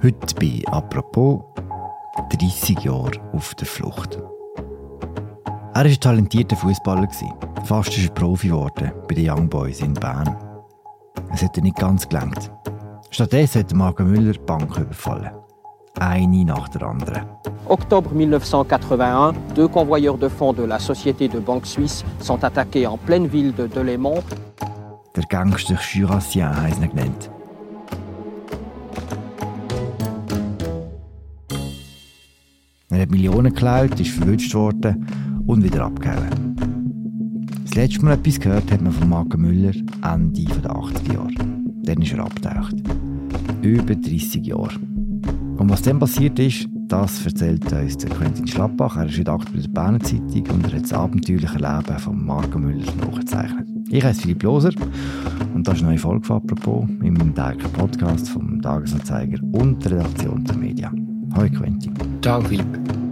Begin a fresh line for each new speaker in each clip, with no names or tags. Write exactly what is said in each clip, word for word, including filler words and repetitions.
Heute bei «Apropos» dreissig Jahre auf der Flucht. Er war ein talentierter Fußballer. Fast ist er Profi geworden bei den Young Boys in Bern. Es hat nicht ganz gelangt. Stattdessen hat Marco Müller die Bank überfallen. Eine nach der anderen.
Octobre mille neuf cent quatre-vingt-un, deux convoyeurs de fonds de la Société de Banque Suisse sont attaqués en pleine ville de Delémont.
Der Gangster Jurassien heisst ihn genannt. Er hat Millionen geklaut, ist verwünscht worden und wieder abgehauen. Das letzte Mal etwas gehört hat man von Marco Müller Ende der achtziger Jahre. Dann ist er abgetaucht. Über dreissig Jahre. Und was dann passiert ist, das erzählt uns der Quentin Schlappach. Er ist Redakteur der Berner Zeitung und er hat das abenteuerliche Leben von Marco Müller nachgezeichnet. Ich heiße Philipp Loser und das ist eine neue Folge von «Apropos» in meinem täglichen Podcast vom «Tagesanzeiger» und der Redaktion der Media. Hallo Quentin.
Ciao Philipp.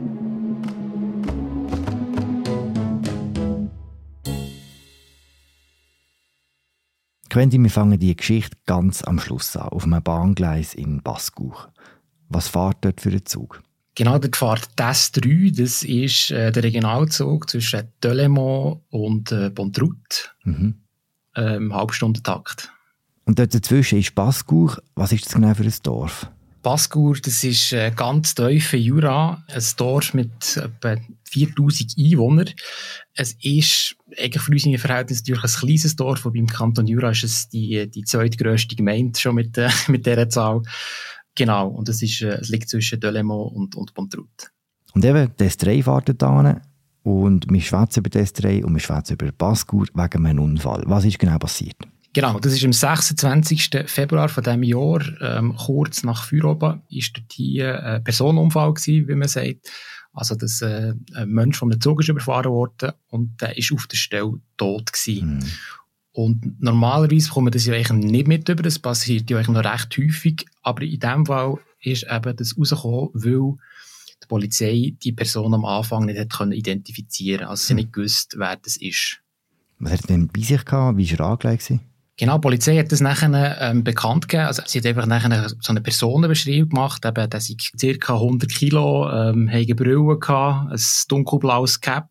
Quentin, wir fangen die Geschichte ganz am Schluss an, auf einem Bahngleis in Baskauch. Was fährt dort für einen Zug?
Genau, dort fährt die S drei, das ist äh, der Regionalzug zwischen Delémont und äh, Bontrut,
mhm.
äh, im Halbstundentakt.
Und dort dazwischen ist Baskauch. Was ist das genau für ein Dorf?
Baskauch, das ist äh, ganz tief in Jura, ein Dorf mit etwa viertausend Einwohnern. Es ist eigentlich für unsere Verhältnisse natürlich ein kleines Dorf, wobei im Kanton Jura ist es die, die zweitgrösste Gemeinde schon mit, äh, mit dieser Zahl. Genau, und es, ist, es liegt zwischen Delémont und, und Bontrut.
Und eben, die S drei fährt da hin und wir schwätzen über die S drei und wir schwätzen über Baskauch wegen einem Unfall. Was ist genau passiert?
Genau, das ist am sechsundzwanzigsten Februar von diesem Jahr, ähm, kurz nach Feierabend, ist dort hier ein Personenunfall gewesen, wie man sagt. Also, dass äh, ein Mensch von einem Zug ist überfahren worden und der ist auf der Stelle tot gewesen. Mhm. Und normalerweise kommt man das ja eigentlich nicht mit über, das passiert ja eigentlich noch recht häufig, aber in diesem Fall ist eben das rausgekommen, weil die Polizei die Person am Anfang nicht hat können identifizieren, also sie mhm. nicht gewusst, wer das ist.
Was hat er denn bei sich gehabt? Wie war er angelegt?
Genau, die Polizei hat das nachher ähm, bekannt gegeben. Also, sie hat einfach nachher so eine Personenbeschreibung gemacht. Eben, der sei ca. hundert Kilo, ähm, hat eine Brille gehabt, ein dunkelblaues Cap.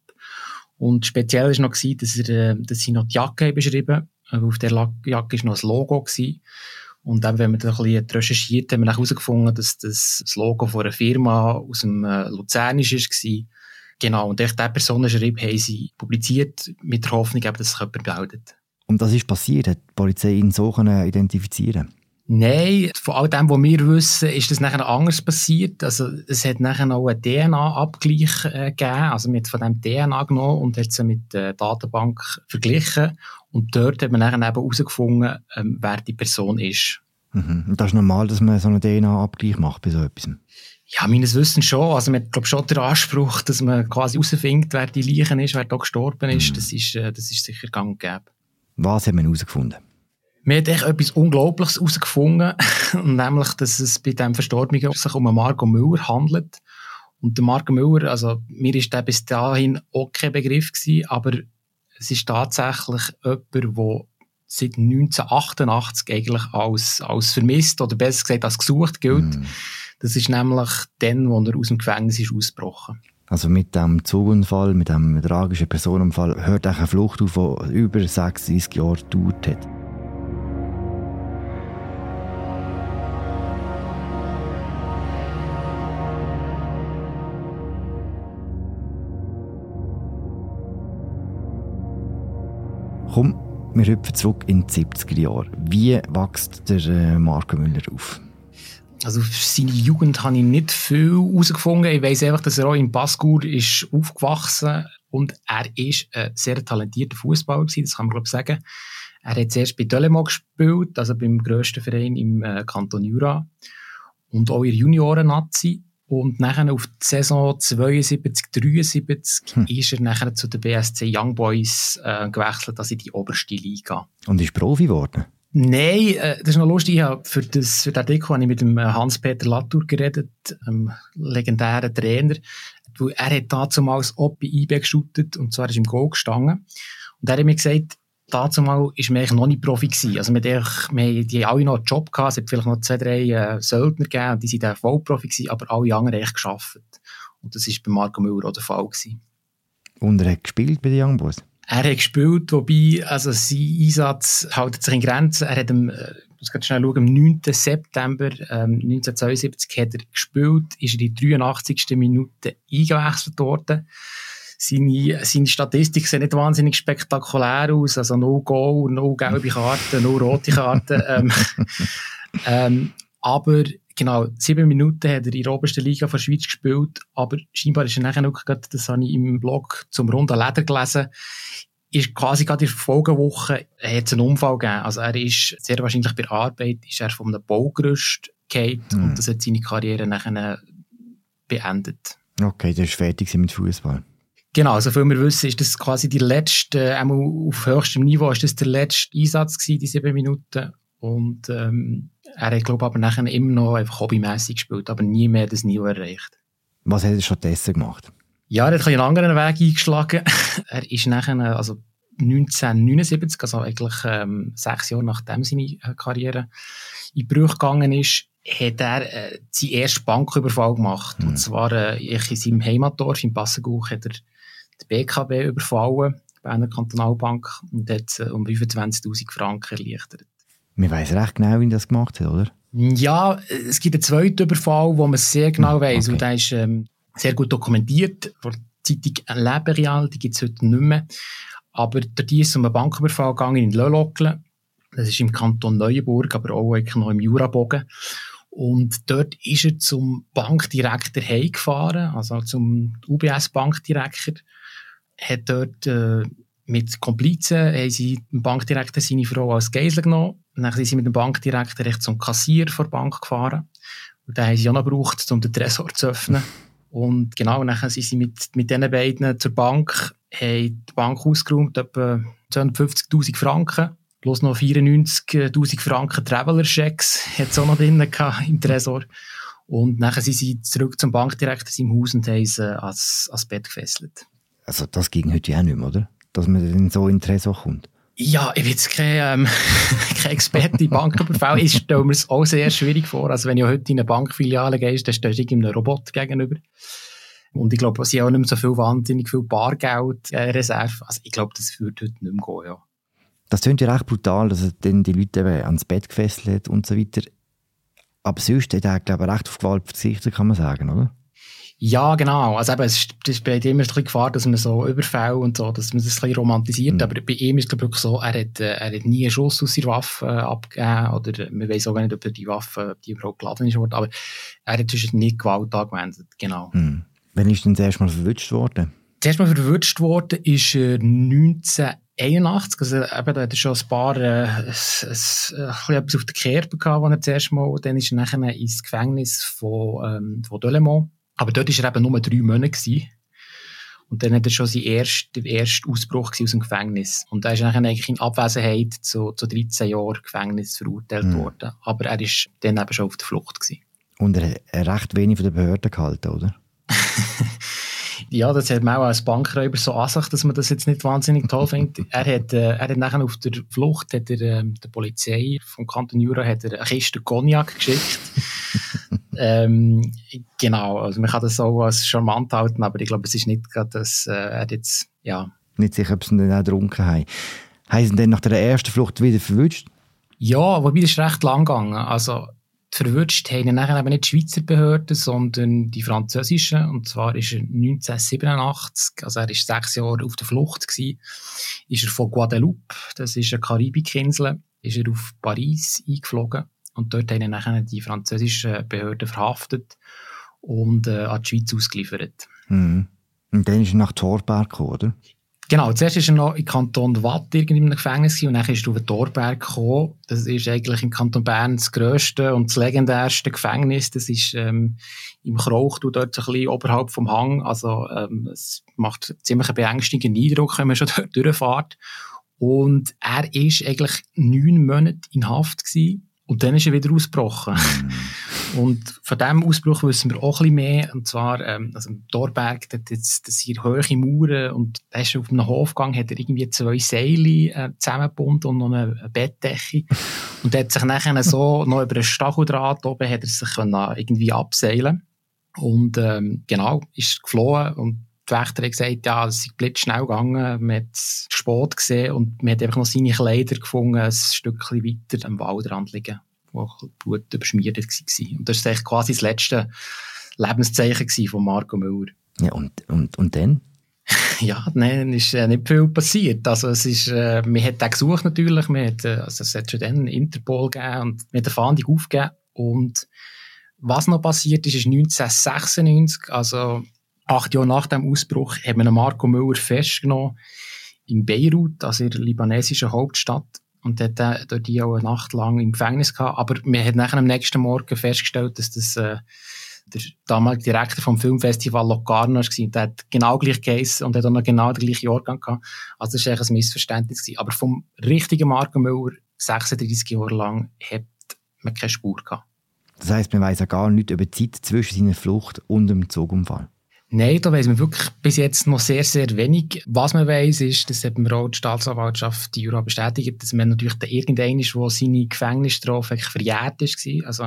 Und speziell war noch, dass, er, äh, dass sie noch die Jacke beschrieben haben. Auf der Jacke war noch ein Logo gewesen. Und dann, wenn wir da ein bisschen recherchiert haben, haben wir herausgefunden, dass das das Logo von einer Firma aus dem äh, Luzernisch war. Genau, und diese Personenbeschreibung haben sie publiziert, mit der Hoffnung, dass sich jemand meldet.
Und das ist passiert? Hat die Polizei ihn so identifizieren?
Nein, von all dem, was wir wissen, ist das nachher anders passiert. Also, es hat nachher auch einen D N A-Abgleich äh, gegeben. Also, man hat von dem D N A genommen und hat sie mit der Datenbank verglichen. Und dort hat man nachher eben herausgefunden, ähm, wer die Person ist.
Mhm. Und das ist normal, dass man so einen D N A-Abgleich macht bei so etwas?
Ja, meines Wissens schon. Also, man hat, glaube ich, schon den Anspruch, dass man quasi herausfindet, wer die Leiche ist, wer da gestorben ist. Mhm. Das ist, äh, das ist sicher gang und gäbe.
Was hat man herausgefunden?
Man hat echt etwas Unglaubliches herausgefunden, nämlich, dass es bei diesem Verstorbenen sich um einen Marco Müller handelt. Und der Marco Müller, also mir war der bis dahin auch kein Begriff gewesen, aber es ist tatsächlich jemand, der seit neunzehnhundertachtundachtzig eigentlich als, als vermisst oder besser gesagt als gesucht gilt. Mm. Das ist nämlich dann, als er aus dem Gefängnis ist ausgebrochen.
Also mit dem Zugunfall, mit dem tragischen Personenunfall hört auch eine Flucht auf, die über sechsunddreissig Jahre gedauert hat. Komm, wir hüpfen zurück in die siebziger Jahre. Wie wächst der äh, Marco Müller auf?
Also für seine Jugend habe ich nicht viel herausgefunden. Ich weiss einfach, dass er auch in Baskauch ist aufgewachsen und er ist ein sehr talentierter Fußballer gewesen, das kann man glaube ich sagen. Er hat zuerst bei Delémont gespielt, also beim grössten Verein im äh, Kanton Jura und auch in der Junioren-Nazi. Und nachher auf die Saison zweiundsiebzig dreiundsiebzig hm. ist er nachher zu den B S C Young Boys äh, gewechselt, also in die oberste Liga.
Und ist Profi geworden?
Nein, äh, das ist noch lustig. Ich habe für, das, für den Artikel habe ich mit dem Hans-Peter Latour geredet, einem legendären Trainer. Er hat damals auch bei I B geshootet, und zwar ist im Goal gestanden. Und er hat mir gesagt, dazu mal war man eigentlich noch nicht Profi gewesen. Also wir haben die alle noch einen Job gehabt, es hat vielleicht noch zwei, drei äh, Söldner gegeben, und die sind dann Vollprofi gewesen, aber alle anderen haben echt gearbeitet. Und das war bei Marco Müller auch der Fall gewesen.
Und er hat gespielt bei den Young Boys?
Er hat gespielt, wobei also sein Einsatz hält sich in Grenzen. Er hat am, ich muss ganz schnell schauen, am neunten September ähm, neunzehnhundertzweiundsiebzig hat er gespielt, ist in die dreiundachtzigsten Minute eingewechselt worden. Seine, seine Statistik sieht nicht wahnsinnig spektakulär aus, also no Goal, no gelbe Karten, no rote Karten. ähm, ähm, aber genau, sieben Minuten hat er in der obersten Liga von der Schweiz gespielt, aber scheinbar ist er nachher noch gerade, das habe ich im Blog zum Runden Leder gelesen, ist quasi gerade in der Folgewoche hat es einen Unfall gegeben. Also er ist sehr wahrscheinlich bei der Arbeit, ist er von einem Baugerüst gefallen mhm. und das hat seine Karriere nachher beendet.
Okay, der ist fertig mit Fußball.
Genau, so viel wir wissen, ist das quasi die letzte, einmal auf höchstem Niveau, ist das der letzte Einsatz gewesen, die sieben Minuten. Und ähm, er hat, glaube ich, aber nachher immer noch einfach hobbymässig gespielt, aber nie mehr das Niveau erreicht.
Was hat er stattdessen gemacht?
Ja, er hat einen anderen Weg eingeschlagen. Er ist nachher, also neunzehnhundertneunundsiebzig, also eigentlich ähm, sechs Jahre nachdem seine Karriere in Bruch gegangen ist, hat er äh, seinen ersten Banküberfall gemacht. Mhm. Und zwar äh, in seinem Heimatdorf, in Passaguch, hat er die B K B überfallen, bei einer Kantonalbank, und hat äh, um fünfundzwanzigtausend Franken erleichtert.
Man weiss recht genau, wie er das gemacht hat, oder?
Ja, es gibt einen zweiten Überfall, wo man sehr genau
mhm,
weiss.
okay.
Und der ist ähm, sehr gut dokumentiert. Von der Zeitung «Leben Real», die gibt es heute nicht mehr. Aber dort ist es um einen Banküberfall gegangen in Le Locle. Das ist im Kanton Neuenburg, aber auch noch im Jurabogen. Und dort ist er zum Bankdirektor heimgefahren, also zum U B S-Bankdirektor. Hat dort äh, mit Komplizen, haben sie dem Bankdirektor seine Frau als Geisel genommen. Dann sind sie mit dem Bankdirektor recht zum Kassier vor der Bank gefahren. Und dann haben sie auch noch gebraucht, um den Tresor zu öffnen. Und genau, dann sind sie mit, mit diesen beiden zur Bank, haben die Bank ausgeräumt, etwa zweihundertfünfzigtausend Franken. Plus noch vierundneunzigtausend Franken Traveler-Checks hat es auch noch drin gehabt im Tresor. Und dann sind sie zurück zum Bankdirektor in seinem Haus und haben sie ans, ans Bett gefesselt.
Also das ging heute auch nicht mehr, oder? Dass man dann so in den Tresor kommt.
Ja, ich bin jetzt kein, ähm, kein Experte in Banküberfall. Ich stelle mir es auch sehr schwierig vor. Also wenn ich heute in eine Bankfiliale gehe, dann stehst du einem Roboter gegenüber. Und ich glaube, sie haben auch nicht mehr so viel, wahnsinnig viel Bargeld, äh, Reserve. Also ich glaube, das würde heute nicht mehr gehen, ja.
Das klingt ja recht brutal, dass er dann die Leute eben ans Bett gefesselt hat und so weiter. Aber sonst hat er, glaube ich, recht auf Gewalt verzichtet, kann man sagen, oder? Ja,
genau. Also eben, es ist bei ihm immer ein bisschen Gefahr, dass man so Überfälle und so, dass man das ein bisschen romantisiert. Mhm. Aber bei ihm ist es wirklich so, er hat, er hat nie einen Schuss aus seiner Waffe äh, abgegeben. Oder man weiss auch gar nicht, ob er die Waffe, die überhaupt geladen ist worden. Aber er hat zwischen nie Gewalt angewendet, genau. Mhm.
Wann ist denn das erste Mal verwünscht worden?
Das erste Mal verwünscht worden ist äh, neunzehnhunderteinundachtzig. Also eben, da hat er schon ein paar, äh, ein, ein, ein, etwas auf der Kerbe gehabt, als er zuerst mal, dann ist er nachher ins Gefängnis von, ähm, von Delemont. Aber dort war er eben nur drei Monate gewesen. Und dann hat er schon sein erst, der erste Ausbruch aus dem Gefängnis. Und er ist nachher eigentlich in Abwesenheit zu, zu dreizehn Jahren Gefängnis verurteilt mhm. worden. Aber er war dann eben schon auf der Flucht gewesen.
Und er hat recht wenig von den Behörden gehalten, oder?
Ja, das hat man auch als Bankräuber so an sich, dass man das jetzt nicht wahnsinnig toll findet. Er hat, äh, er hat nachher auf der Flucht, hat er, äh, der Polizei vom Kanton Jura, hat er eine Kiste Cognac geschickt. ähm, genau, also man kann das so als charmant halten, aber ich glaube, es ist nicht gerade, dass äh, er jetzt, ja.
Nicht sicher, ob sie ihn dann auch getrunken haben. Haben sie ihn dann nach der ersten Flucht wieder verwünscht?
Ja, wobei das ist recht lang gegangen. Also, verwünscht haben ihn nachher eben nicht die Schweizer Behörden, sondern die französischen. Und zwar ist er neunzehnhundertsiebenundachtzig, also er war sechs Jahre auf der Flucht gewesen, ist er von Guadeloupe, das ist eine Karibikinsel, ist er auf Paris eingeflogen. Und dort haben ihn nachher die französischen Behörden verhaftet und äh, an die Schweiz ausgeliefert.
Mhm. Und dann ist er nach Thorberg gekommen, oder?
Genau, zuerst war er noch im Kanton Watt in einem Gefängnis und dann ist er auf den Thorberg gekommen. Das ist eigentlich im Kanton Bern das grösste und das legendärste Gefängnis. Das ist ähm, im Krauchtu dort so ein bisschen oberhalb vom Hang. Also ähm, es macht ziemlich einen beängstigenden Eindruck, wenn man schon dort durchfährt. Und er war eigentlich neun Monate in Haft gewesen. Und dann ist er wieder ausgebrochen. Mm. Und von diesem Ausbruch wissen wir auch ein bisschen mehr. Und zwar, ähm, also im Thorberg, das, das, das sind hohe Mauern. Und da ist auf einem Hofgang, hat er irgendwie zwei Seile äh, zusammengebunden und noch eine, eine Bettdecke. Und er hat sich nachher so noch über einen Stacheldraht oben hat er sich können irgendwie abseilen. Und ähm, genau, ist geflohen. Und die Wächter haben gesagt, ja, es ist blitzschnell gegangen, man hat es spät gesehen und man hat einfach noch seine Kleider gefunden, ein Stückchen weiter am Waldrand liegen, wo Blut überschmiert war. Und das war quasi das letzte Lebenszeichen von Marco Müller.
Ja, und, und, und dann?
Ja, nein, ist äh, nicht viel passiert. Also es ist, äh, man hat den gesucht natürlich, man hat, äh, also es hat schon dann Interpol gegeben und man hat eine Fahndung aufgegeben. Und was noch passiert ist, ist neunzehnhundertsechsundneunzig, also acht Jahre nach dem Ausbruch, hat man Marco Müller festgenommen in Beirut, also in der libanesischen Hauptstadt, und hat äh, dort die auch eine Nacht lang im Gefängnis gehabt. Aber man hat nachher am nächsten Morgen festgestellt, dass das äh, der damalige Direktor vom Filmfestival Locarno war, und der hat genau gleich geheissen und hat auch noch genau den gleichen Jahrgang gehabt. Also das war eigentlich ein Missverständnis gewesen. Aber vom richtigen Marco Müller, sechsunddreissig Jahre lang, hat man keine Spur gehabt.
Das heisst, man weiss ja gar nichts über die Zeit zwischen seiner Flucht und dem Zugunfall?
Nein, da weiss man wirklich bis jetzt noch sehr, sehr wenig. Was man weiss, ist, das hat mir auch die Staatsanwaltschaft die Jura bestätigt, dass man natürlich der irgendeiner ist, der seine Gefängnisstrafe verjährt war. Also,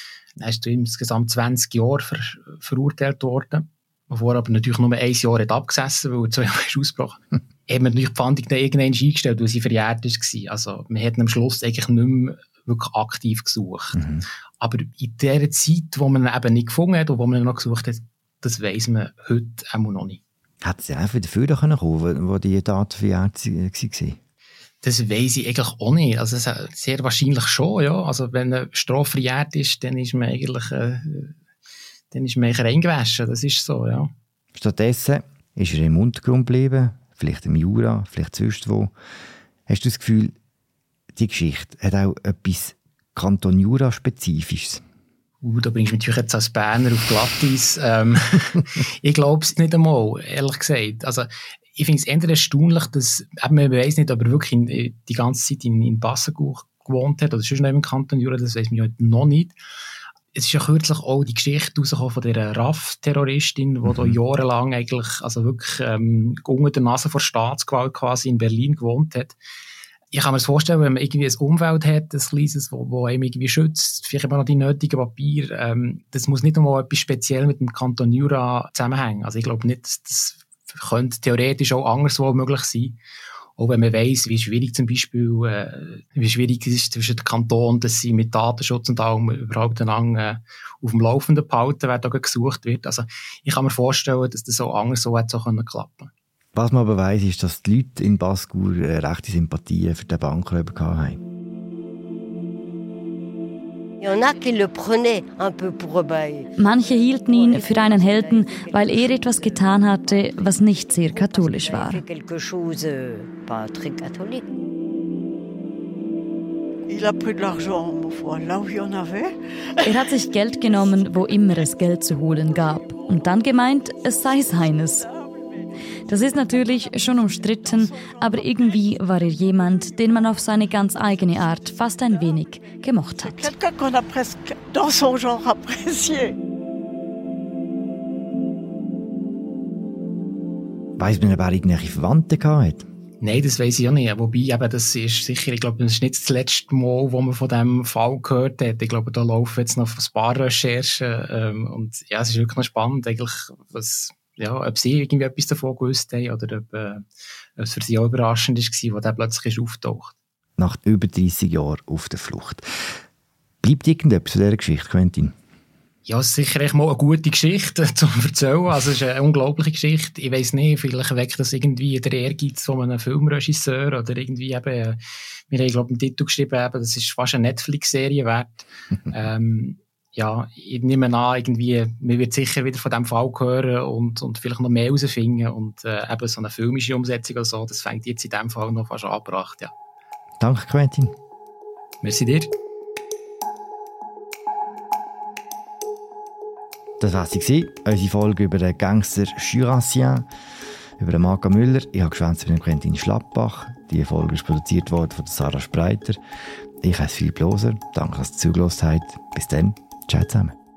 er ist insgesamt zwanzig Jahre ver- verurteilt worden, bevor er aber natürlich nur ein Jahr hat abgesessen, weil er zwei Jahre ist ausgebrochen. Hm. Hat man natürlich die Fahndung dann irgendwann eingestellt, weil sie verjährt war. Also, man hat am Schluss eigentlich nicht mehr wirklich aktiv gesucht. Mhm. Aber in der Zeit, wo man ihn eben nicht gefunden hat und wo man ihn noch gesucht hat, das weiss man heute auch noch nicht. Hat
es einfach dafür kommen, wo, wo die Tat verjährt war?
Das weiss ich eigentlich auch nicht. Also sehr wahrscheinlich schon, ja. Also wenn eine Strafe verjährt ist, dann ist man eigentlich, äh, dann ist man eigentlich reingewaschen. Das ist so, ja.
Stattdessen ist er im Untergrund geblieben, vielleicht im Jura, vielleicht sonst wo. Hast du das Gefühl, die Geschichte hat auch etwas Kanton Jura-Spezifisches?
Uh, da bringst du mich natürlich jetzt als Berner auf Glatteis. ähm, ich glaube es nicht einmal, ehrlich gesagt. Also, ich finde es eher erstaunlich, dass, eben, man weiss nicht, ob er wirklich in, die ganze Zeit in, in Bassengour gewohnt hat, oder sonst noch im Kanton Jura, das weiss man heute noch nicht. Es ist ja kürzlich auch die Geschichte rausgekommen von dieser R A F-Terroristin, die mhm. da jahrelang eigentlich, also wirklich, ähm, unter der Nase vor Staatsgewalt quasi in Berlin gewohnt hat. Ich kann mir das vorstellen, wenn man irgendwie ein Umfeld hat, ein kleines, wo, wo einem irgendwie schützt, vielleicht immer noch die nötigen Papiere, ähm, das muss nicht einmal etwas speziell mit dem Kanton Jura zusammenhängen. Also ich glaube nicht, dass das könnte theoretisch auch anderswo möglich sein. Auch wenn man weiss, wie schwierig zum Beispiel, äh, wie schwierig es ist zwischen den Kantonen, dass sie mit Datenschutz und allem überhaupt lang, äh, auf dem Laufenden behalten, wer da gesucht wird. Also ich kann mir vorstellen, dass das auch anders so hätte so klappen können.
Was man aber weiss, ist, dass die Leute in Bassengour äh, rechte Sympathien für den Bankräuber hatten.
Manche hielten ihn für einen Helden, weil er etwas getan hatte, was nicht sehr katholisch war. Er hat sich Geld genommen, wo immer es Geld zu holen gab, und dann gemeint, es sei seines. Das ist natürlich schon umstritten, aber irgendwie war er jemand, den man auf seine ganz eigene Art fast ein wenig gemocht hat.
Weiss man, ob er irgendwelche Verwandte hatte?
Nein, das weiss ich auch nicht. Wobei, eben, das ist sicher, ich glaube, das ist nicht das letzte Mal, wo man von diesem Fall gehört hat. Ich glaube, da laufen jetzt noch ein paar Recherchen. Ähm, und ja, es ist wirklich noch spannend, eigentlich, was, ja, ob sie irgendwie etwas davon gewusst haben oder ob, äh, ob es für sie auch überraschend war, wo der plötzlich auftaucht.
Nach über dreissig Jahren auf der Flucht. Bleibt irgendetwas zu dieser Geschichte, Quentin?
Ja, es ist sicher mal eine gute Geschichte zu erzählen. Also, es ist eine unglaubliche Geschichte. Ich weiss nicht, vielleicht weckt das irgendwie der Ehrgeiz von einem Filmregisseur oder irgendwie eben, wir haben, glaube ich, einen Titel geschrieben, eben, das ist fast eine Netflix-Serie wert. ähm, ja, ich nehme an, irgendwie, man wird sicher wieder von diesem Fall hören und, und vielleicht noch mehr herausfinden. Und äh, eben so eine filmische Umsetzung oder so, das fängt jetzt in diesem Fall noch fast angebracht, ja.
Danke, Quentin.
Merci dir.
Das war sie, unsere Folge über den Gangster Jurassien, über den Marco Müller. Ich habe geschwänzt mit dem Quentin Schlappbach. Die Folge ist produziert worden von Sarah Spreiter. Ich heiße Philipp Loser, danke, dass ihr zugehört habt. Bis dann, ciao zusammen.